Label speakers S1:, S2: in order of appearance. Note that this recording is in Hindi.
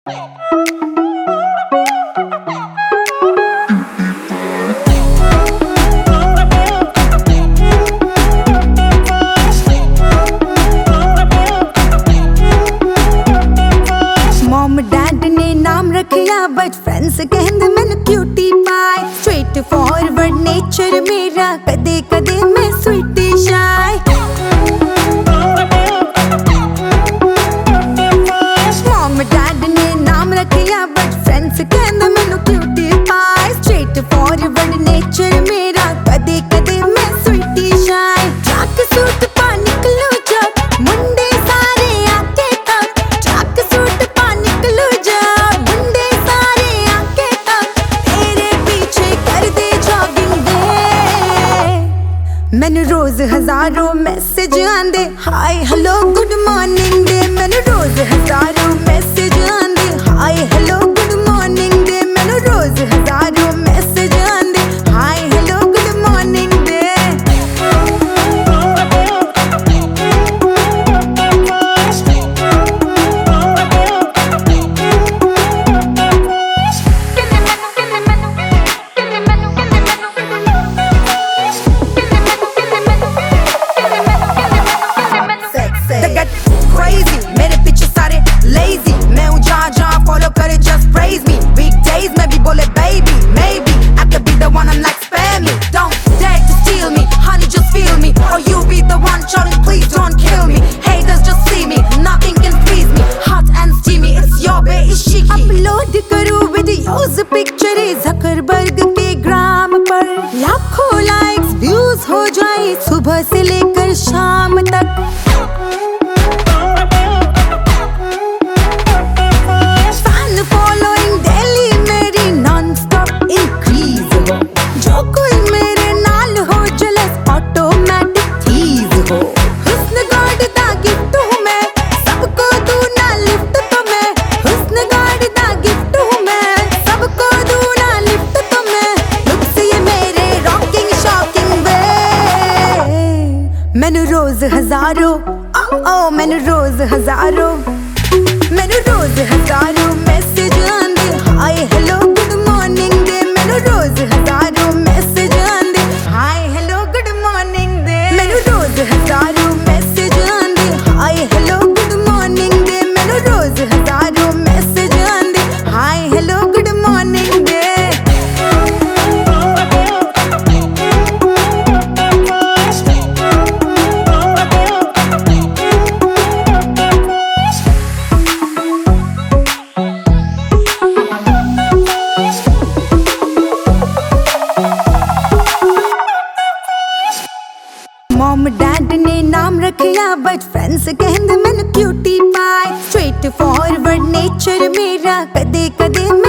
S1: डैड ने नाम रखिया बट फ्रेंड्स कहंदे मैनू cutie pie. Straightforward nature मेरा, कदे कदे मैं स्वीटी शाय। मॉम डैड ने नाम रखिया बट फ्रेंड्स कहंदे मैनू cutie pie. Straightforward nature मेरा, कदे कदे मैं स्वीटी शाय। ट्रैक सूट पा निकलूं जब मुंडे सारे आके तक, ट्रैक सूट पा निकलूं जब मुंडे सारे आके तक, तेरे पीछे कर दे जॉगिंग वे। मैनू रोज हजारों मैसेज आंदे, हाय हेलो गुड मॉर्निंग दे। मैनू रोज हजारों मैसेज आंदे, हाय हेलो गुड मॉर्निंग दे। मैनू रोज हजारों मैसेज आंदे, हाय हेलो गुड मॉर्निंग दे। Crazy, मेरे पीछे सारे lazy, मैं हूँ जहाँ जहाँ follow करे just praise me। Weekdays में भी बोले baby, maybe I could be the one I'm like spare me, don't dare to steal me, honey just feel me, or you be the one shouting please don't kill me। Haters just see me, nothing can please me, hot and steamy, it's your bae ishiki। Upload करूँ videos picture ज़करबर्ग के ग्राम पर, लाखों likes views हो जाए सुबह से लेकर शाम तक। फॉलोइंग डेली मेरी नॉन स्टॉप इंक्रीज हो, जो कोई मेरे नाल हो जलस ऑटोमेटिक चीज हो। हुस्न गॉड दा गिफ्ट हूँ मैं, सबको दूं ना लिफ्ट तो मैं। हुस्न गॉड दा गिफ्ट हूँ मैं, सबको दूं ना लिफ्ट तो मैं। लुक से ये मेरे रॉकिंग शॉकिंग वे। मैनू रोज हजारों मैनू रोज हजारों, मैनू रोज हजारों मैसेज आंदे, हाय हेलो गुड मॉर्निंग दे। मैनू रोज हजारों मैसेज आंदे, हाय हेलो गुड मॉर्निंग दे। मैनू रोज हजारों मैसेज आंदे, हाय हेलो गुड मॉर्निंग दे। मैनू रोज हजारों मैसेज आंदे, हाय हेलो गुड मॉर्निंग दे। मॉम डैड ने नाम रखिया बट फ्रेंड्स कहंदे मैनू cutie pie. Straightforward nature मेरा, कदे कदे